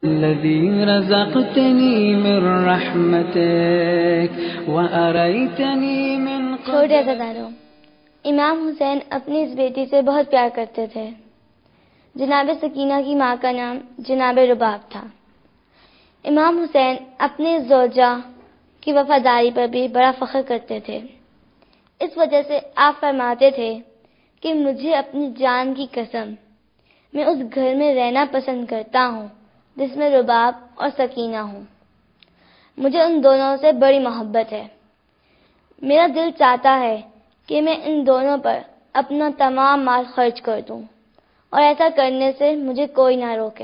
الذي رزقتني من رحمتك وأريتني من چھوٹے عزاداروں، امام حسین اپنی اس بیٹی سے بہت پیار کرتے تھے۔ جناب سکینہ کی ماں کا نام جناب رباب تھا۔ امام حسین اپنی زوجہ کی وفاداری پر بھی بڑا فخر کرتے تھے۔ اس وجہ سے آپ فرماتے تھے کہ مجھے اپنی جان کی قسم، میں اس گھر میں رہنا پسند کرتا ہوں جس میں رباب اور سکینہ ہوں۔ مجھے ان دونوں سے بڑی محبت ہے۔ میرا دل چاہتا ہے کہ میں ان دونوں پر اپنا تمام مال خرچ کر دوں اور ایسا کرنے سے مجھے کوئی نہ روکے۔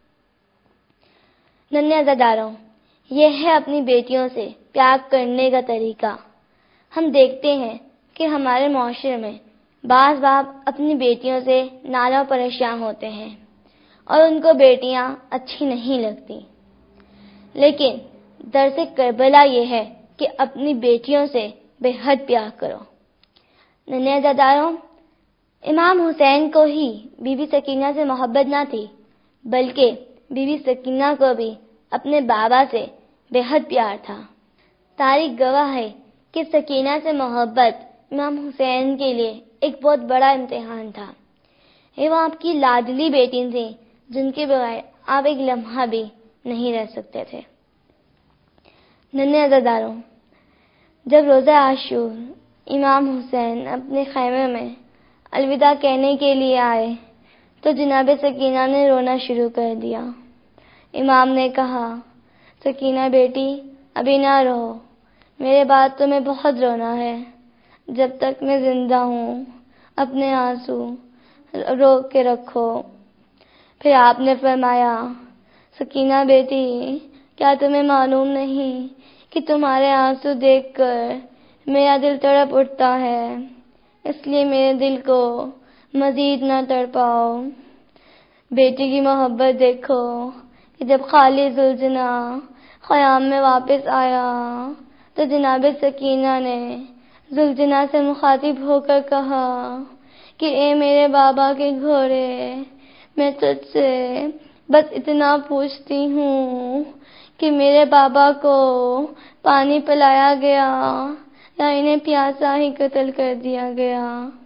ننھے عزاداروں، یہ ہے اپنی بیٹیوں سے پیار کرنے کا طریقہ۔ ہم دیکھتے ہیں کہ ہمارے معاشرے میں بعض باپ اپنی بیٹیوں سے نالا پریشان ہوتے ہیں اور ان کو بیٹیاں اچھی نہیں لگتی، لیکن درس کربلا یہ ہے کہ اپنی بیٹیوں سے بے حد پیار کرو۔ ننھے عزاداروں، امام حسین کو ہی بی بی سکینہ سے محبت نہ تھی، بلکہ بی بی سکینہ کو بھی اپنے بابا سے بے حد پیار تھا۔ تاریخ گواہ ہے کہ سکینہ سے محبت امام حسین کے لیے ایک بہت بڑا امتحان تھا۔ یہ وہ آپ کی لاڈلی بیٹی تھیں جن کے بغیر آپ ایک لمحہ بھی نہیں رہ سکتے تھے۔ ننھے عزاداروں، جب روزہ عاشور امام حسین اپنے خیمے میں الوداع کہنے کے لیے آئے تو جناب سکینہ نے رونا شروع کر دیا۔ امام نے کہا، سکینہ بیٹی ابھی نہ رو، میرے بعد تمہیں بہت رونا ہے۔ جب تک میں زندہ ہوں اپنے آنسو روک کے رکھو۔ پھر آپ نے فرمایا، سکینہ بیٹی کیا تمہیں معلوم نہیں کہ تمہارے آنسو دیکھ کر میرا دل تڑپ اٹھتا ہے، اس لیے میرے دل کو مزید نہ تڑپاؤ۔ بیٹی کی محبت دیکھو کہ جب خالد زلجنا خیام میں واپس آیا تو جناب سکینہ نے زلجنا سے مخاطب ہو کر کہا کہ اے میرے بابا کے گھوڑے، میں تجھ سے بس اتنا پوچھتی ہوں کہ میرے بابا کو پانی پلایا گیا یا انہیں پیاسا ہی قتل کر دیا گیا۔